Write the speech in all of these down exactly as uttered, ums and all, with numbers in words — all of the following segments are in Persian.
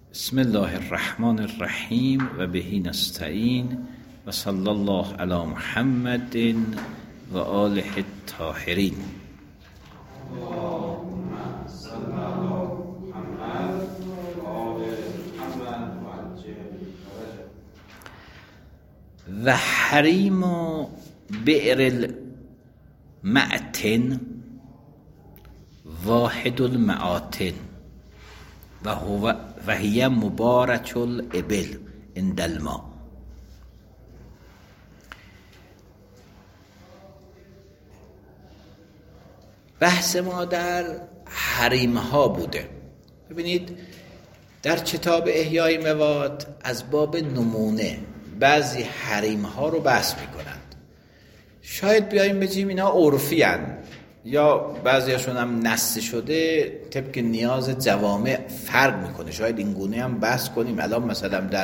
بسم الله الرحمن الرحیم و بهی نستعین و صلی الله علی محمد و آله الطاهرین. و حریم بئر المعتن واحد المعاتن و هو و هی مبارک الابل عند الماء. بحث ما در حریم ها بوده. ببینید در کتاب احیای مواد از باب نمونه بعضی حریم ها رو بحث میکنند. شاید بیاییم بگیم اینا عرفی هن یا بعضیاشون هم نص شده طبق نیاز جوامع فرق میکنه. شاید این گونه هم بحث کنیم. الان مثلا در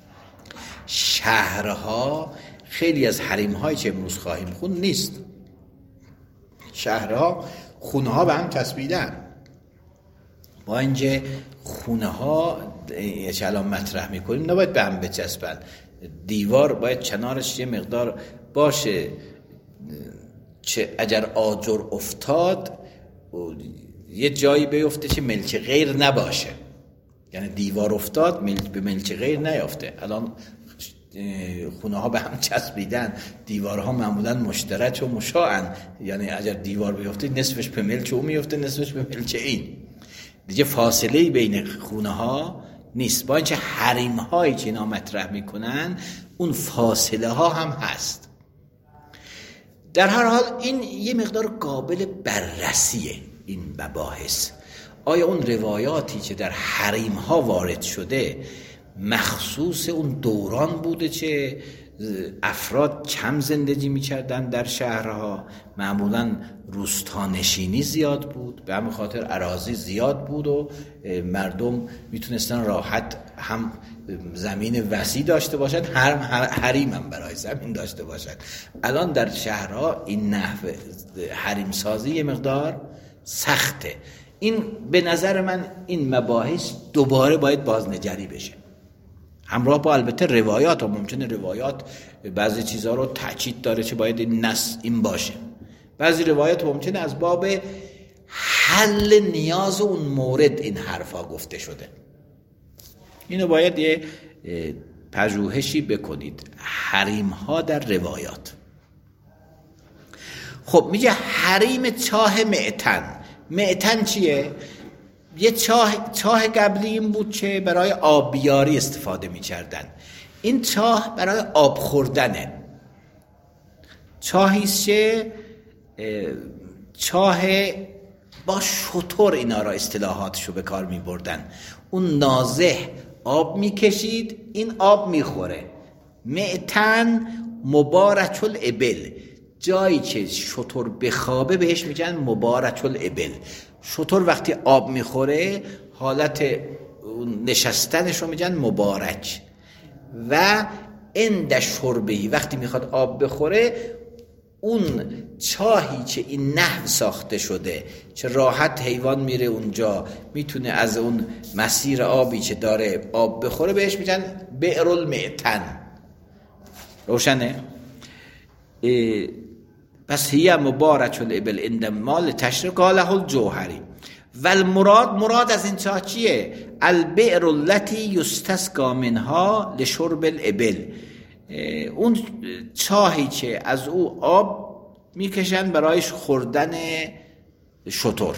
شهرها خیلی از حریم هایی که امروز خواهیم خون نیست. شهرها خونه ها به هم چسبیدن، با اینکه خونه ها که الان مطرح میکنیم نباید به هم بچسبن. دیوار باید کنارش یه مقدار باشه چه اگر آجر افتاد یه جایی بیفته که ملک غیر نباشه، یعنی دیوار افتاد ملک به ملک غیر نیافته. الان خونه ها به هم چسبیدن، دیوارها معمولا مشترک و مشاعن، یعنی اگر دیوار بیفته نصفش به ملک او میفته نصفش به ملک این، دیگه فاصله بین خونه ها نیست. با اینکه حریم هایی که اینا مطرح میکنن اون فاصله ها هم هست. در هر حال این یه مقدار قابل بررسیه این مباحث. آیا اون روایاتی که در حریم ها وارد شده مخصوص اون دوران بوده که افراد کم زندگی میکردن در شهرها، معمولا روستانشینی زیاد بود، به همین خاطر اراضی زیاد بود و مردم میتونستن راحت هم زمین وسیع داشته باشن هم حریم هم برای زمین داشته باشن. الان در شهرها این نحو حریم سازی یه مقدار سخته. این به نظر من این مباحث دوباره باید بازنگری بشه، همراه با البته روایات. و ممکنه روایات بعضی چیزها رو تاکید داره که باید این نص این باشه، بعضی روایات ممکنه از باب حل نیاز اون مورد این حرفا گفته شده. اینو باید یه پژوهشی بکنید. حریم ها در روایات. خب میگه حریم چاه معتن. معتن چیه؟ یه چاه چاه قبلی این بود که برای آبیاری استفاده می‌کردن. این چاه برای آب خوردنه. چاهیست که چاه با شتر اینا را اصطلاحاتشو به کار می‌بردن. اون نازح آب می‌کشید، این آب می‌خوره. معتن مبارک الابل، جایی که شتر بخوابه بهش میگن مبارک الابل. شتر وقتی آب میخوره حالت نشستنش رو میگن مبارک. و عند شربهی، وقتی میخواد آب بخوره، اون چاهی که این نحو ساخته شده چه راحت حیوان میره اونجا میتونه از اون مسیر آبی که داره آب بخوره بهش میگن بئر المعتن. روشنه؟ پس هی مبارک الابل عند مال تشرب قاله الجوهری. و المراد، مراد از این چاه چیه؟ البئر التي یستسقى منها لشرب الابل، اون چاهی که از او آب میکشن برایش خوردن شتر.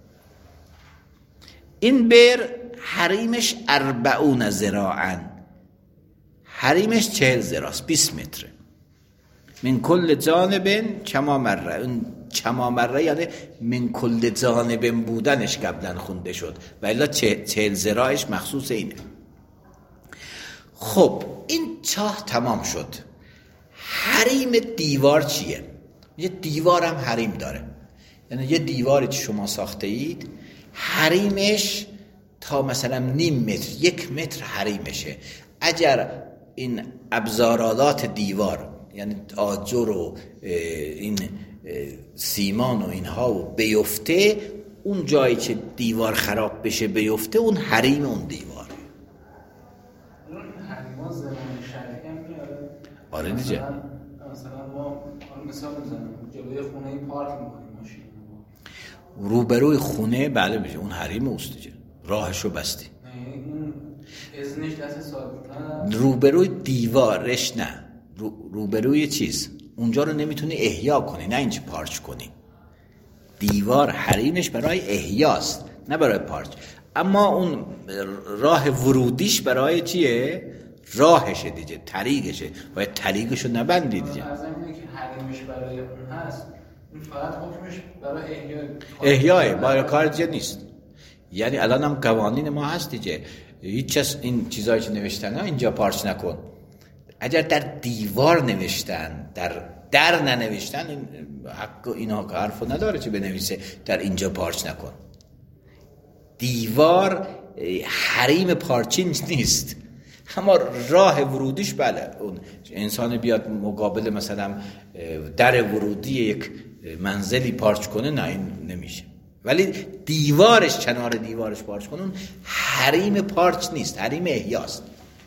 این بئر حریمش اربعون ذراعا، حریمش چهل ذراعست، بیست متره. من کل جانب کما مره. اون کما مره یعنی من کل جانب بودنش قبلا خونده شد و الا چهل ذراعش مخصوص اینه. خب این چاه تمام شد. حریم دیوار چیه؟ یه دیوار هم حریم داره، یعنی یه دیواری که شما ساخته اید حریمش تا مثلا نیم متر یک متر حریمشه. اگر این ابزارالات دیوار یعنی آجر و این سیمان و اینها و بیفته، اون جایی که دیوار خراب بشه بیفته، اون حریم اون دیواره. آره دیگه. مثلا ما مثال میزنم جلوی خونه پارک میکنیم ماشین روبروی خونه، بله بشه اون حریم اوست دیگه، راهشو بستی. اون اذنش دست صاحب روبروی دیوارش نه، رو روبروی چیز اونجا رو نمیتونی احیا کنی، نه اینجا پارچ کنی. دیوار حریمش برای احیاست نه برای پارچ، اما اون راه ورودیش برای چیه؟ راهشه دیگه، طریقشه، باید طریقشو نبندی دیگه. از اینه که حریمش برای اون هست، این فقط حکمش برای احیا احیای برای کار دیگه نیست. یعنی الان هم قوانین ما هست دیگه، هیچ کس این چیزایی که نوشتن ها اینجا پارچ نکن، اگر در دیوار نوشتن در در ننوشتن، این حق اینا که حرفو نداره چه بنویسه در اینجا پارچ نکن. دیوار حریم پارچین نیست، اما راه ورودیش بله، اون انسان بیاد مقابل مثلا در ورودی یک منزلی پارچ کنه، نه این نمیشه. ولی دیوارش، کنار دیوارش پارچ کنه، اون حریم پارچ نیست، حریم احیاست.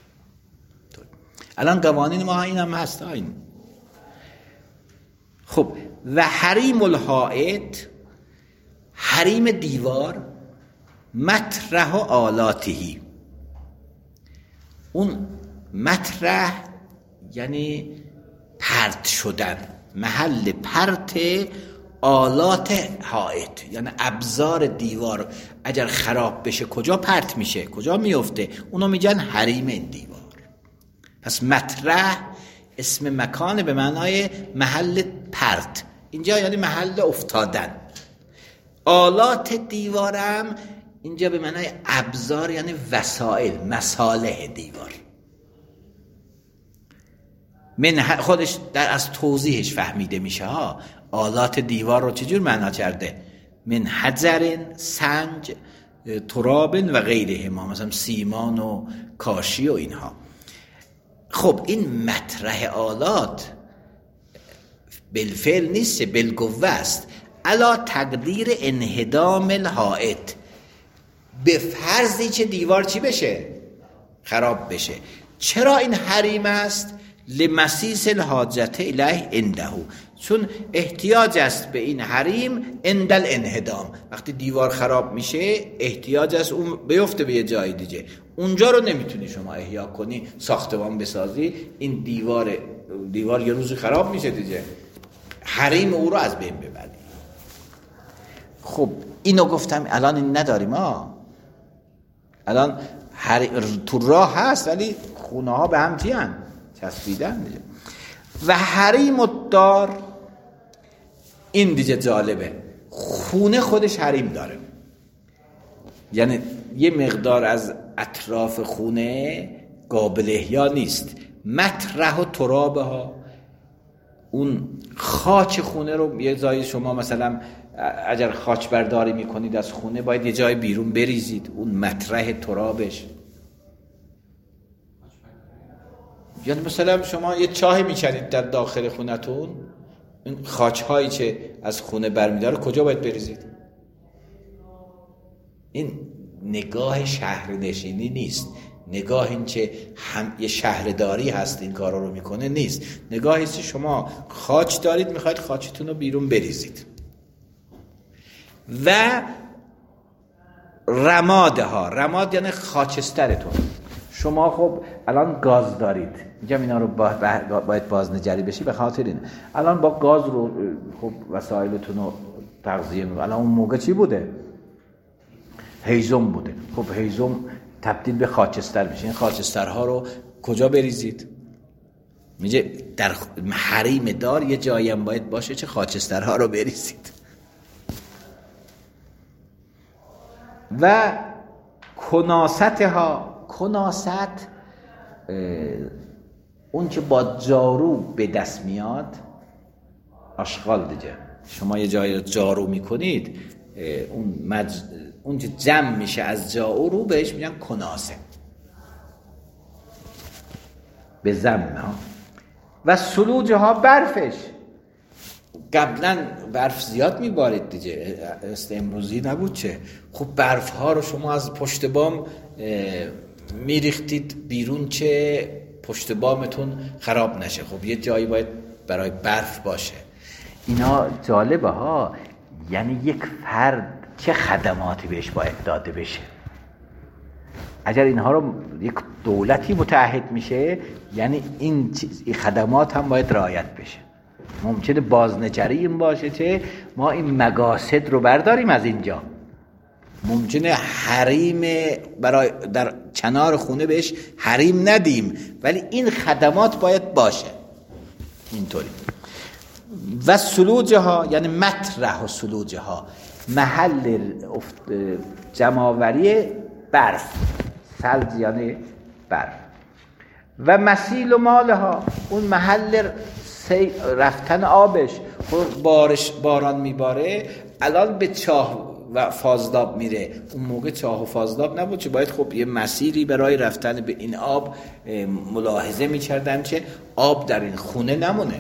الان قوانین ما این هم هست این. خب و حریم الحائط، حریم دیوار، مطرح و آلاتهی. اون مطرح یعنی پرت شدن، محل پرت آلات حائط، یعنی ابزار دیوار اگر خراب بشه کجا پرت میشه، کجا میفته، اونو میگن حریم این دیوار. پس مطرح اسم مکان به معنای محل پرت، اینجا یعنی محل افتادن. آلات دیوارم اینجا به معنای ابزار، یعنی وسایل، مصالح دیوار. من خودش در از توضیحش فهمیده میشه ها، آلات دیوار رو چجور معنا کرده؟ من حجر، سنج، تراب و غیره، ما مثلا سیمان و کاشی و اینها. خب این مطرح آلات بالفعل نیست، بالقوه است. علا تقدیر انهدام الحائط، به فرضی که دیوار چی بشه؟ خراب بشه. چرا این حریم است؟ لمسیس الحاجت الیه عنده، چون احتیاج است به این حریم عند الانهدام. وقتی دیوار خراب میشه احتیاج است اون بیفته به یه جای دیگه، اونجا رو نمیتونی شما احیا کنی، ساختمان بسازی، این دیوار دیوار یه روز خراب میشه دیگه، حریم او رو از بین ببری. خب اینو گفتم، الان این نداریم ها، الان هر... تو راه هست ولی خونه ها به هم تیان چسبیدن دیگه. و حریم الدار، این دیگه جالبه، خونه خودش حریم داره، یعنی یه مقدار از اطراف خونه قابل احیا نیست. مطرح و تراب ها، اون خاک خونه رو یه جایی شما مثلا اگر خاک برداری میکنید از خونه باید یه جای بیرون بریزید، اون مطرح ترابش. یعنی مثلا شما یه چاهی میکنید در داخل خونتون، این خاک هایی که از خونه برمیداره کجا باید بریزید؟ این نگاه شهرنشینی نیست، نگاه این که هم یه شهرداری هست این کارا رو میکنه نیست، نگاهی است شما خاک دارید میخواید خاکتون رو بیرون بریزید. و رماده ها، رماد یعنی خاکسترتون. شما خب الان گاز دارید، میگم اینا رو باید بازنگری بشی به خاطر این. الان با گاز رو خب وسایلتون رو تغذیه میکنید. الان اون موقع چی بوده؟ هیزم بوده. خب هیزم تبدیل به خاکستر میشه. این خاکسترها رو کجا بریزید؟ میگه در حریم دار یه جایی هم باید باشه چه خاکسترها رو بریزید. و کناستها، کناست اون که با جارو به دست میاد، آشغال دیگه. شما یه جایی رو جارو میکنید، اون مج... اون که جمع میشه از جارو بهش میگن کناسه، به زمه ها. و سلوجه ها، برفش. قبلا برف زیاد میبارید دیگه، است امروزی نبود چه. خب برف ها رو شما از پشت بام میریختید بیرون، چه پشت بامتون خراب نشه. خب یه جایی باید برای برف باشه. اینا جالبه ها. یعنی یک فرد چه خدماتی بهش باید داده بشه. اگر اینها رو یک دولتی متعهد میشه، یعنی این این خدمات هم باید رعایت بشه. ممکنه بازنگری این باشه که ما این مقاصد رو برداریم از اینجا. ممکنه حریم برای در کنار خونه بهش حریم ندیم، ولی این خدمات باید باشه. اینطوری. و سلوجها یعنی مطرح و سلوجها، محل جمع‌آوری برف، ثلج یعنی برف. و مسیل و مالها، اون محل رفتن آبش. بارش باران میباره، الان به چاه و فاضلاب میره، اون موقع چاه و فاضلاب نبود چه باید خب یه مسیری برای رفتن به این آب ملاحظه میکردن که آب در این خونه نمونه.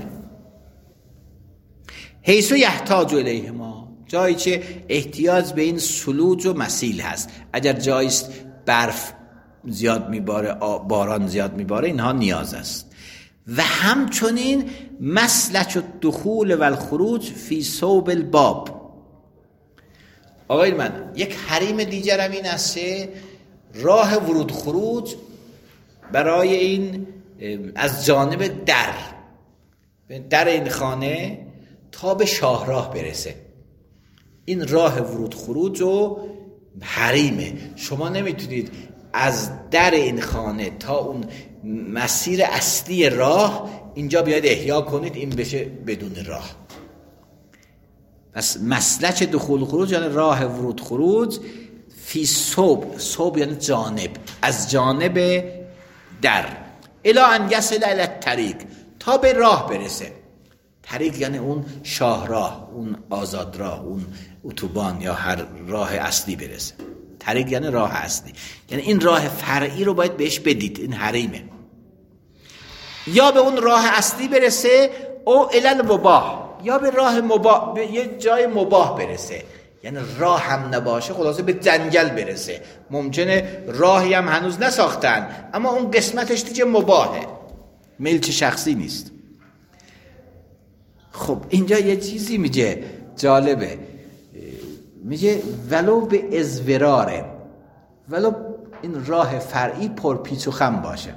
حیث یحتاج الیه ما، جایی که احتیاج به این سلوج و مسیل هست. اگر جاییست برف زیاد میباره، باران زیاد میباره، اینها نیاز است. و همچنین مسلک الدخول و الخروج فی صوب الباب. آقای من یک حریم دیگرم این است که راه ورود خروج برای این از جانب در در این خانه تا به شاهراه برسه. این راه ورود خروج و حریمه. شما نمیتونید از در این خانه تا اون مسیر اصلی راه اینجا بیاید احیا کنید این بشه بدون راه. پس مسلک دخول خروج یعنی راه ورود خروج فی صوب، صوب یعنی جانب، از جانب در، الی ان یصل الی الطریق، تا به راه برسه. طریق یعنی اون شاهراه، اون آزاد راه، اون اتوبان یا هر راه اصلی برسه. طریق یعنی راه اصلی، یعنی این راه فرعی رو باید بهش بدید، این حریمه. یا به اون راه اصلی برسه او الی المباح، یا به راه مباح، به یه جای مباح برسه، یعنی راه هم نباشه، خلاصه به جنگل برسه. ممکنه راهی هم هنوز نساختن اما اون قسمتش دیگه مباحه، ملک شخصی نیست. خب اینجا یه چیزی میگه جالبه، میگه ولو به ازوراره، ولو این راه فرعی پر پیچ و خم باشه،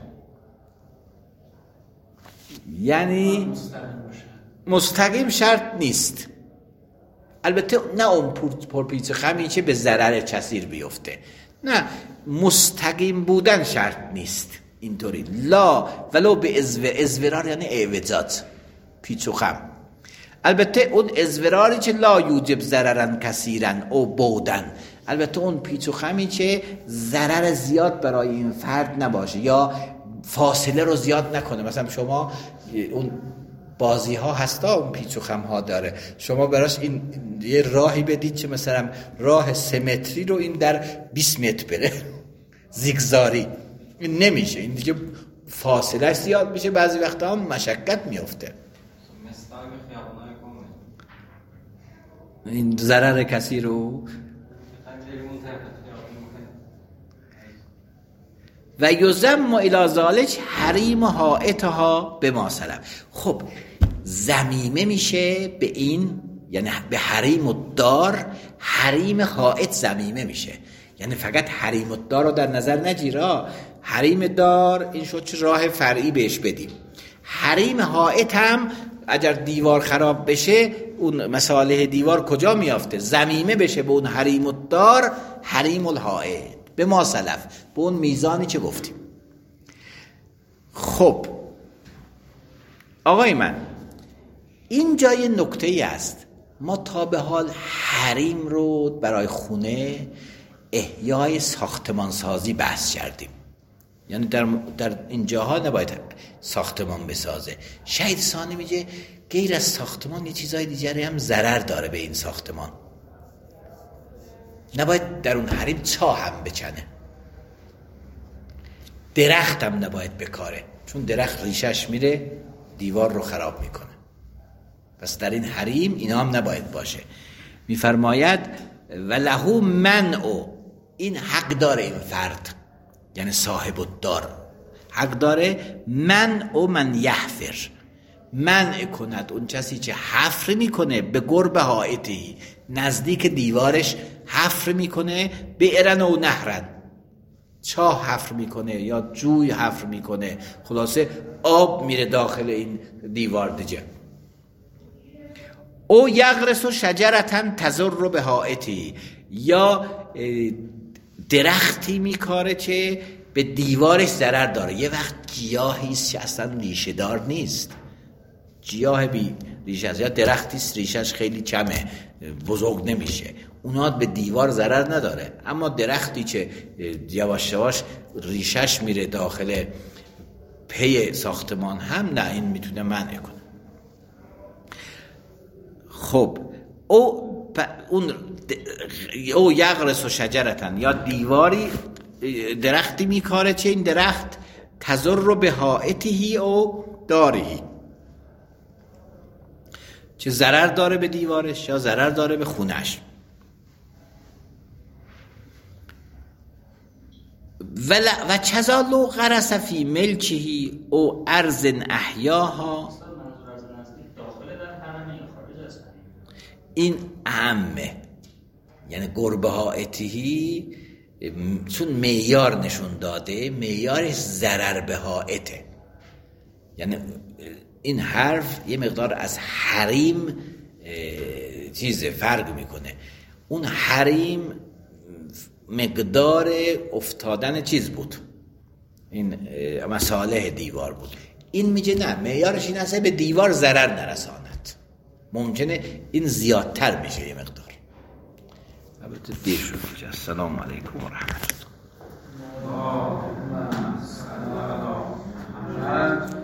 یعنی مستقیم شرط نیست. البته نه اون پر پیچ و خمی که به ضرر کثیر بیفته، نه، مستقیم بودن شرط نیست. اینطوری لا ولو به ازو ازورار یعنی اعوجاج، پیچ و خم. البته اون ازوراری که لا یوجب ضررن کثیرن او بودن، البته اون پیچ و خمی که ضرر زیاد برای این فرد نباشه یا فاصله رو زیاد نکنه. مثلا شما اون بازی ها هستا اون پیچ و خم ها داره، شما براش این یه راهی بدید که مثلا راه سه متری رو این در بیست متر بره زیگزاری، این نمیشه، این دیگه فاصله زیاد میشه، بعضی وقتا هم مشقت میفته، این ضرر کسی رو. و یزم الی ذالک حریم حائطها به ما سلم. خب ضمیمه میشه به این، یعنی به حریم الدار، حریم حائط ضمیمه میشه، یعنی فقط حریم الدار رو در نظر نگیرا. حریم دار این شد چه راه فرعی بهش بدیم. حریم حائط هم اگر دیوار خراب بشه اون مصالح دیوار کجا میافته؟ ضمیمه بشه به اون حریم الدار، حریم الحائط به ما سلف، به اون میزانی که گفتیم. خب آقای من این جای نکته ای است. ما تا به حال حریم رو برای خونه احیای ساختمان سازی بحث کردیم، یعنی در, در این جاها نباید ساختمان بسازه. شهید ثانی میگه غیر از ساختمان یه چیزای دیگری هم ضرر داره به این ساختمان، نباید در اون حریم چاه هم بکنه، درخت هم نباید بکاره، چون درخت ریشش میره دیوار رو خراب میکنه. پس در این حریم اینا هم نباید باشه. میفرماید و لهو منع، این حق داره این فرد، یعنی صاحب الدار حق داره من او من یحفر، منع کند اون کسی که حفر میکنه به قرب حائطی، نزدیک دیوارش حفر میکنه، بئرن و نهرن، چاه حفر میکنه یا جوی حفر میکنه، خلاصه آب میره داخل این دیوار دیگه. او یغرس و شجرتن تضر به حائطی، یا درختی میکاره که به دیوارش ضرر داره. یه وقت گیاهی است که اصلا ریشه دار نیست، گیاه بی ریشه است، یا درختی است ریشهش خیلی کمه بزرگ نمیشه، اونا به دیوار ضرر نداره. اما درختی که یواش یواش ریشهش میره داخل پی ساختمان هم نه، این میتونه منع کنه. خب او اون او یغرس و شجرتن، یا دیواری درختی میکاره که این درخت تضر رو به حائطی او داری، چه ضرر داره به دیوارش یا ضرر داره به خونش. و چذا لو غرس فی ملکه او ارض احیاها، این اهمه، یعنی قرب حائطی چون معیار نشون داده، معیارش ضرر به حائطه، یعنی این حرف یه مقدار از حریم چیز فرق میکنه. اون حریم مقدار افتادن چیز بود، این مصالح دیوار بود. این میگه نه، معیارش این هست به دیوار ضرر نرساند، ممکنه این زیادتر میشه یه مقدار. البته دیر شد. السلام علیکم و رحمت الله.